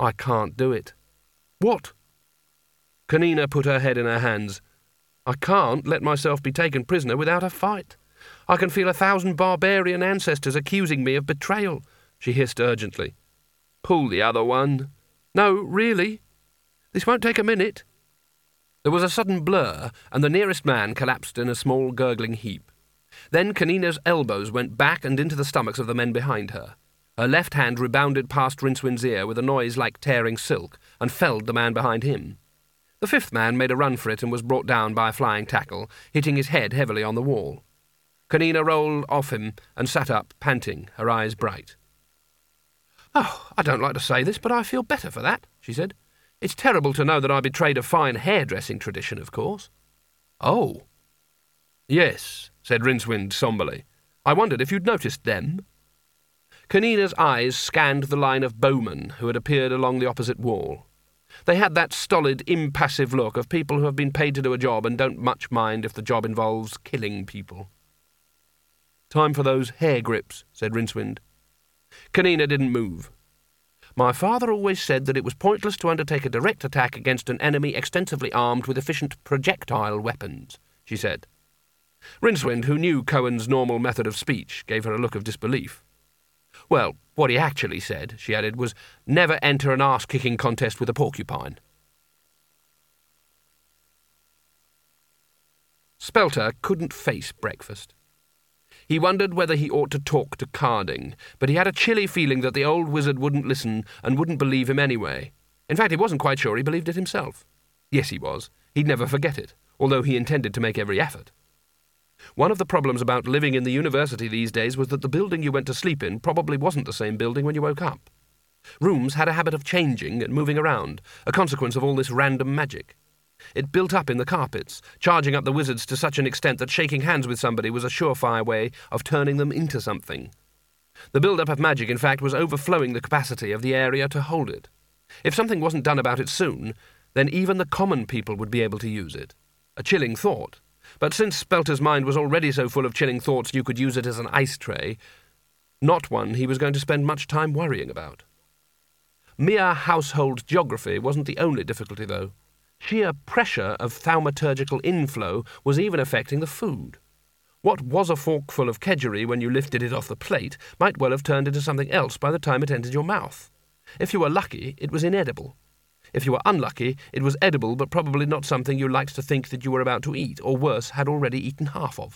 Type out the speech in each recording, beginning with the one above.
I can't do it. What? Kanina put her head in her hands. I can't let myself be taken prisoner without a fight. I can feel 1,000 barbarian ancestors accusing me of betrayal, she hissed urgently. Pull the other one. No, really. This won't take a minute. There was a sudden blur, and the nearest man collapsed in a small gurgling heap. Then Kanina's elbows went back and into the stomachs of the men behind her. Her left hand rebounded past Rincewind's ear with a noise like tearing silk, and felled the man behind him. The fifth man made a run for it and was brought down by a flying tackle, hitting his head heavily on the wall. Kanina rolled off him and sat up, panting, her eyes bright. Oh, I don't like to say this, but I feel better for that, she said. It's terrible to know that I betrayed a fine hairdressing tradition, of course. Oh. Yes, said Rincewind sombrely. I wondered if you'd noticed them. Kanina's eyes scanned the line of bowmen who had appeared along the opposite wall. They had that stolid, impassive look of people who have been paid to do a job and don't much mind if the job involves killing people. Time for those hair grips, said Rincewind. Kanina didn't move. My father always said that it was pointless to undertake a direct attack against an enemy extensively armed with efficient projectile weapons, she said. Rincewind, who knew Cohen's normal method of speech, gave her a look of disbelief. Well, what he actually said, she added, was never enter an arse-kicking contest with a porcupine. Spelter couldn't face breakfast. He wondered whether he ought to talk to Carding, but he had a chilly feeling that the old wizard wouldn't listen and wouldn't believe him anyway. In fact, he wasn't quite sure he believed it himself. Yes, he was. He'd never forget it, although he intended to make every effort. One of the problems about living in the university these days was that the building you went to sleep in probably wasn't the same building when you woke up. Rooms had a habit of changing and moving around, a consequence of all this random magic. It built up in the carpets, charging up the wizards to such an extent that shaking hands with somebody was a surefire way of turning them into something. The build-up of magic, in fact, was overflowing the capacity of the area to hold it. If something wasn't done about it soon, then even the common people would be able to use it. A chilling thought. But since Spelter's mind was already so full of chilling thoughts you could use it as an ice tray, not one he was going to spend much time worrying about. Mere household geography wasn't the only difficulty, though. Sheer pressure of thaumaturgical inflow was even affecting the food. What was a forkful of kedgeree when you lifted it off the plate might well have turned into something else by the time it entered your mouth. If you were lucky, it was inedible. If you were unlucky, it was edible, but probably not something you liked to think that you were about to eat, or worse, had already eaten half of.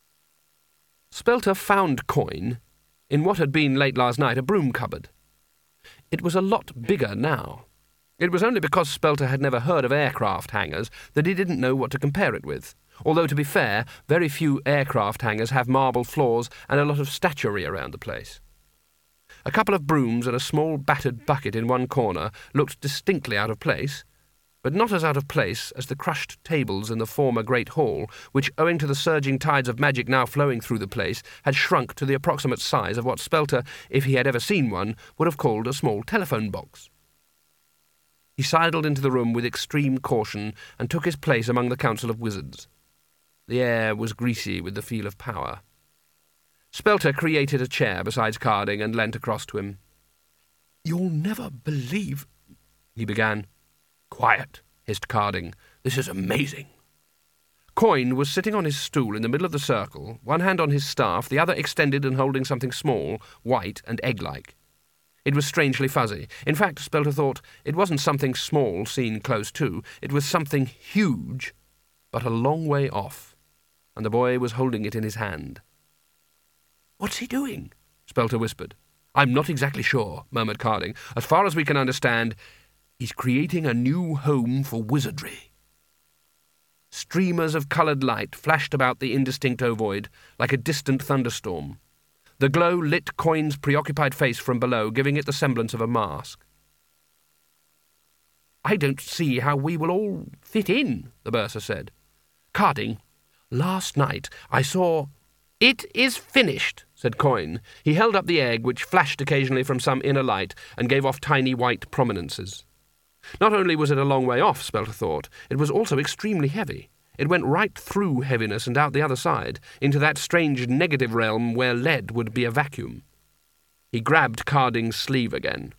Spelter found Coin in what had been late last night a broom cupboard. It was a lot bigger now. It was only because Spelter had never heard of aircraft hangars that he didn't know what to compare it with, although, to be fair, very few aircraft hangars have marble floors and a lot of statuary around the place. A couple of brooms and a small battered bucket in one corner looked distinctly out of place, but not as out of place as the crushed tables in the former great hall, which, owing to the surging tides of magic now flowing through the place, had shrunk to the approximate size of what Spelter, if he had ever seen one, would have called a small telephone box. He sidled into the room with extreme caution and took his place among the council of wizards. The air was greasy with the feel of power. Spelter created a chair beside Carding and leant across to him. "You'll never believe—" he began. "Quiet," hissed Carding. "This is amazing." Coin was sitting on his stool in the middle of the circle, one hand on his staff, the other extended and holding something small, white and egg-like. It was strangely fuzzy. In fact, Spelter thought, it wasn't something small seen close to. It was something huge, but a long way off, and the boy was holding it in his hand. "What's he doing?" Spelter whispered. "I'm not exactly sure," murmured Carding. "As far as we can understand, he's creating a new home for wizardry." Streamers of coloured light flashed about the indistinct ovoid, like a distant thunderstorm. The glow lit Coin's preoccupied face from below, giving it the semblance of a mask. "I don't see how we will all fit in," the bursar said. "Carding, last night I saw—" "It is finished," said Coin. He held up the egg, which flashed occasionally from some inner light and gave off tiny white prominences. Not only was it a long way off, Spelter thought, it was also extremely heavy. It went right through heaviness and out the other side, into that strange negative realm where lead would be a vacuum. He grabbed Carding's sleeve again.